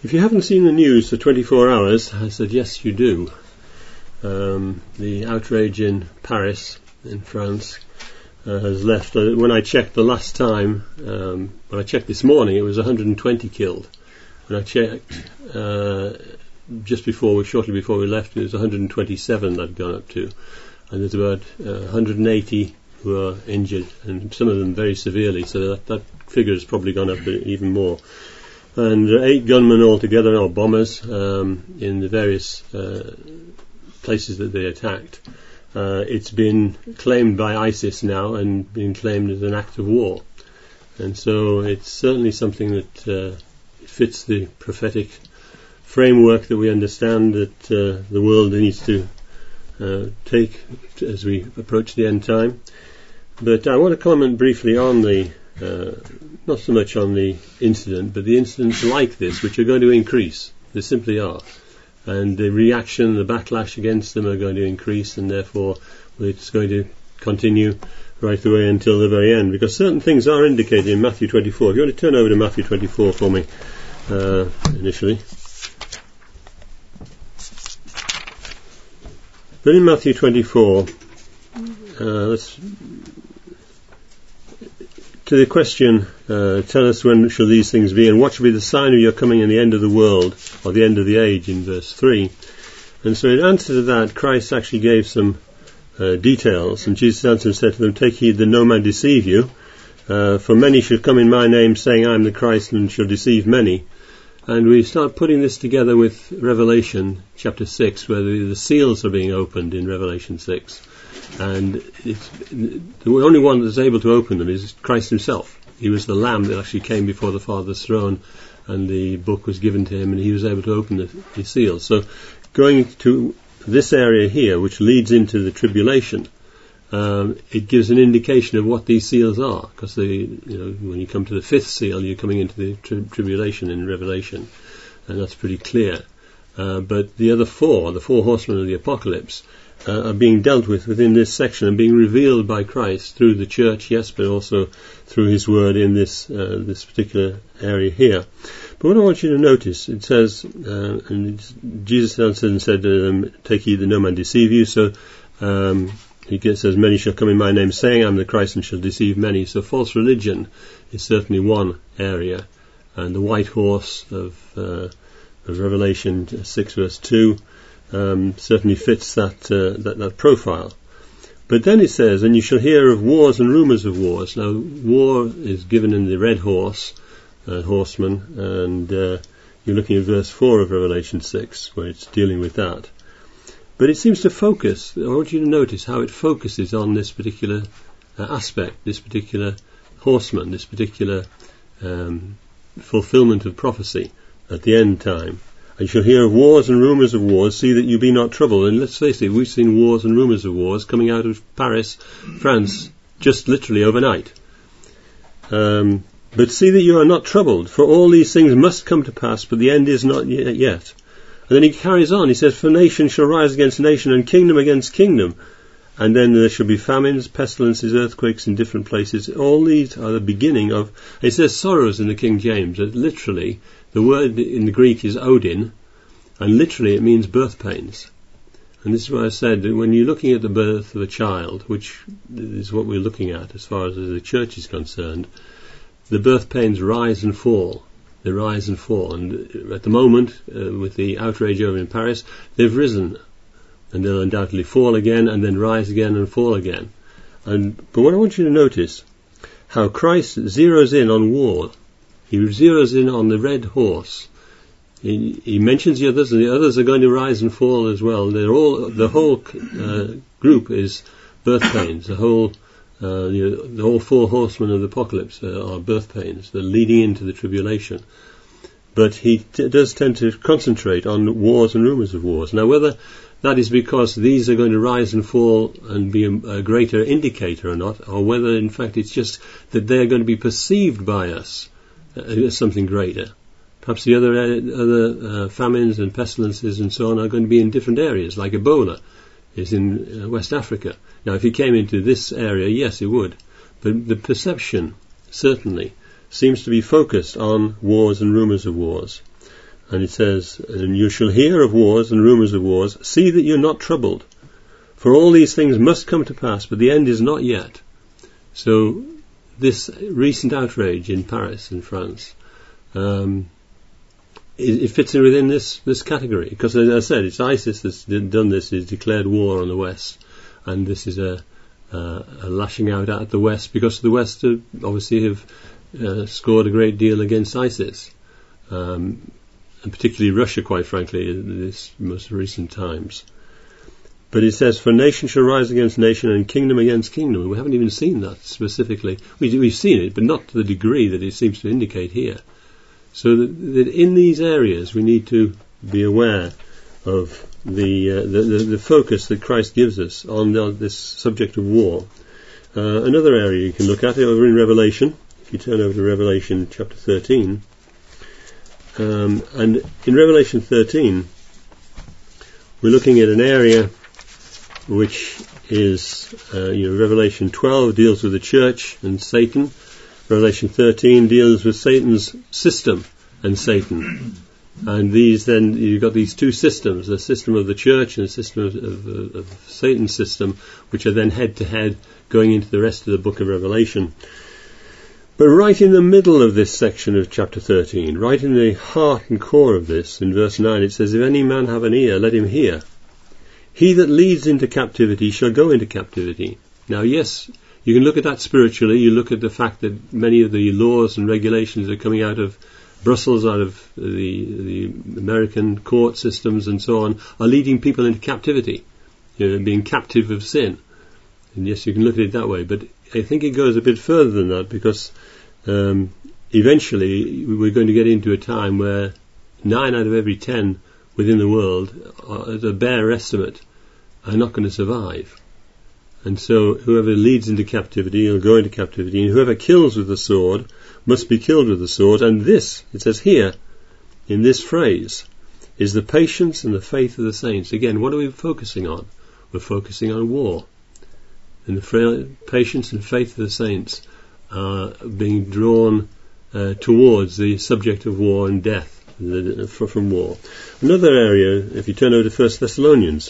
If you haven't seen the news for 24 hours, I suggest you do. The outrage in Paris, in France, has left. When I checked the last time, when I checked this morning, it was 120 killed. When I checked shortly before we left, it was 127 that had gone up to, and there's about 180 who are injured, and some of them very severely. So that figure has probably gone up even more. And 8 gunmen altogether, or bombers, in the various places that they attacked. It's been claimed by ISIS now and been claimed as an act of war. And so it's certainly something that fits the prophetic framework that we understand that the world needs to take as we approach the end time. But I want to comment briefly on the not so much on the incident, but the incidents like this, which are going to increase. They simply are. And the reaction, the backlash against them are going to increase, and therefore it's going to continue right the way until the very end, because certain things are indicated in Matthew 24. If you want to turn over to Matthew 24 for me initially. But in Matthew 24, to the question, tell us when shall these things be, and what shall be the sign of your coming and the end of the world, or the end of the age, in verse 3. And so in answer to that, Christ actually gave some details, and Jesus answered and said to them, take heed that no man deceive you, for many shall come in my name, saying, I am the Christ, and shall deceive many. And we start putting this together with Revelation chapter 6, where the seals are being opened in Revelation 6. And the only one that's able to open them is Christ himself. He was the Lamb that actually came before the Father's throne, and the book was given to him, and he was able to open the seals. So going to this area here, which leads into the tribulation, it gives an indication of what these seals are, because when you come to the 5th seal, you're coming into the tribulation in Revelation, and that's pretty clear. But the other four, the 4 horsemen of the apocalypse, are being dealt with within this section and being revealed by Christ through the church, yes, but also through his word in this particular area here. But what I want you to notice, it says, and Jesus answered and said, take heed that no man deceive you. So he says, many shall come in my name, saying, I am the Christ, and shall deceive many. So false religion is certainly one area. And the white horse of Revelation 6 verse 2 certainly fits that profile. But then it says, and you shall hear of wars and rumours of wars. Now, war is given in the red horse, horseman, and you're looking at verse 4 of Revelation 6, where it's dealing with that. But it seems to focus, I want you to notice how it focuses on this particular aspect, this particular horseman, this particular fulfillment of prophecy at the end time. And you shall hear of wars and rumours of wars, see that you be not troubled. And let's face it, we've seen wars and rumours of wars coming out of Paris, France, just literally overnight. But see that you are not troubled, for all these things must come to pass, but the end is not yet. And then he carries on, he says, for nation shall rise against nation, and kingdom against kingdom. And then there shall be famines, pestilences, earthquakes in different places. All these are the beginning of, it says sorrows in the King James, that literally, the word in the Greek is Odin, and literally it means birth pains. And this is why I said that when you're looking at the birth of a child, which is what we're looking at as far as the church is concerned, the birth pains rise and fall. They rise and fall. And at the moment, with the outrage over in Paris, they've risen. And they'll undoubtedly fall again, and then rise again and fall again. But what I want you to notice, how Christ zeroes in on war. He zeroes in on the red horse. He mentions the others, and the others are going to rise and fall as well. The whole group is birth pains. The whole 4 horsemen of the apocalypse are birth pains. They're leading into the tribulation. But he does tend to concentrate on wars and rumours of wars. Now, whether that is because these are going to rise and fall and be a greater indicator or not, or whether in fact it's just that they're going to be perceived by us as something greater. Perhaps the other famines and pestilences and so on are going to be in different areas, like Ebola is in West Africa. Now, if he came into this area, yes, it would. But the perception, certainly, seems to be focused on wars and rumours of wars. And it says, and you shall hear of wars and rumours of wars. See that you're not troubled. For all these things must come to pass, but the end is not yet. So this recent outrage in Paris, in France, it fits in within this category. Because, as I said, it's ISIS that's done this, is declared war on the West. And this is a lashing out at the West, because the West obviously have scored a great deal against ISIS. And particularly Russia, quite frankly, in this most recent times. But it says, for nation shall rise against nation and kingdom against kingdom. We haven't even seen that specifically. We've seen it, but not to the degree that it seems to indicate here. So that in these areas we need to be aware of the focus that Christ gives us on this subject of war. Another area you can look at over in Revelation, if you turn over to Revelation chapter 13. And in Revelation 13, we're looking at an area which is, Revelation 12 deals with the church and Satan. Revelation 13 deals with Satan's system and Satan. And these then, you've got these two systems, the system of the church and the system of Satan's system, which are then head to head going into the rest of the book of Revelation. But right in the middle of this section of chapter 13, right in the heart and core of this, in verse 9, it says, if any man have an ear, let him hear. He that leads into captivity shall go into captivity. Now, yes, you can look at that spiritually. You look at the fact that many of the laws and regulations are coming out of Brussels, out of the American court systems and so on, are leading people into captivity, being captive of sin. And yes, you can look at it that way, but I think it goes a bit further than that, because eventually we're going to get into a time where 9 out of every 10 within the world, as a bare estimate, are not going to survive. And so whoever leads into captivity will go into captivity, and whoever kills with the sword must be killed with the sword. And this, it says here, in this phrase, is the patience and the faith of the saints. Again, what are we focusing on? We're focusing on war. And the patience and faith of the saints are being drawn towards the subject of war and death from war. Another area, if you turn over to 1 Thessalonians,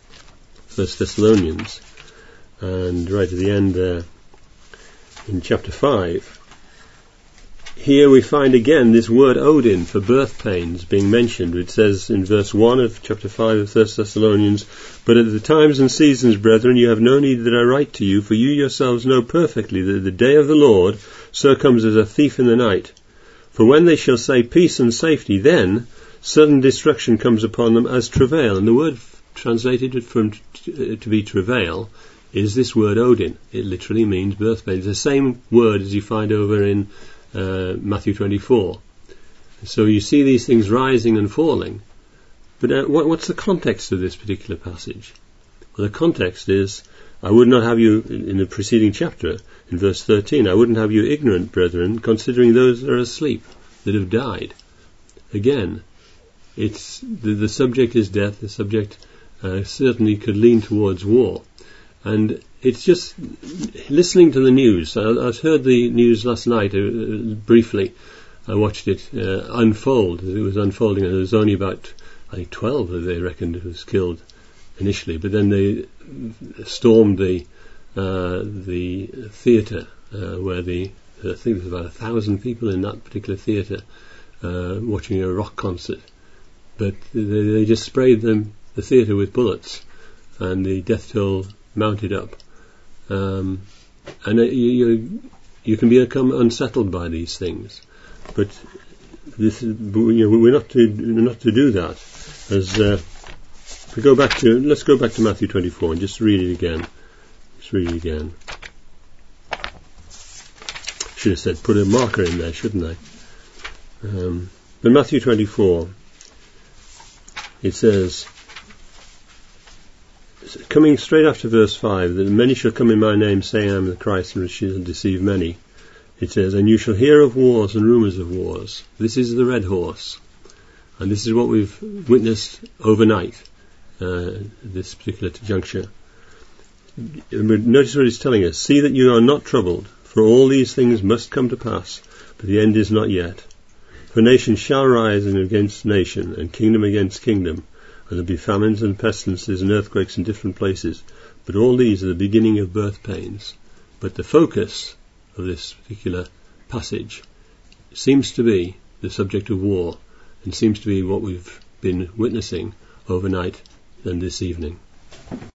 and right at the end there, in chapter 5, here we find again this word Odin for birth pains being mentioned. It says in verse 1 of chapter 5 of 1 Thessalonians, but at the times and seasons, brethren, you have no need that I write to you, for you yourselves know perfectly that the day of the Lord so comes as a thief in the night. For when they shall say peace and safety, then sudden destruction comes upon them as travail. And the word translated from to be travail is this word Odin. It literally means birth pains. The same word as you find over in Matthew 24. So you see these things rising and falling. But what's the context of this particular passage? Well, the context is, I would not have you, in the preceding chapter, in verse 13, I wouldn't have you ignorant, brethren, considering those that are asleep, that have died. Again, it's the subject is death. The subject certainly could lean towards war. And it's just listening to the news. I heard the news last night briefly. I watched it unfold. It was unfolding, and there was only about, I think, 12 that they reckoned was killed initially. But then they stormed the theatre where I think there was about 1,000 people in that particular theatre watching a rock concert. But they just sprayed the theatre with bullets, and the death toll mounted up. And you can become unsettled by these things. But we're not to do that. Let's go back to Matthew 24 and just read it again. Should have said put a marker in there, shouldn't I? But Matthew 24, it says, coming straight after verse 5, that many shall come in my name, saying I am the Christ, and shall deceive many. It says, and you shall hear of wars and rumours of wars. This is the red horse. And this is what we've witnessed overnight, this particular juncture. But notice what it's telling us. See that you are not troubled, for all these things must come to pass, but the end is not yet. For nation shall rise against nation, and kingdom against kingdom, and there'll be famines and pestilences and earthquakes in different places. But all these are the beginning of birth pains. But the focus of this particular passage seems to be the subject of war, and seems to be what we've been witnessing overnight and this evening.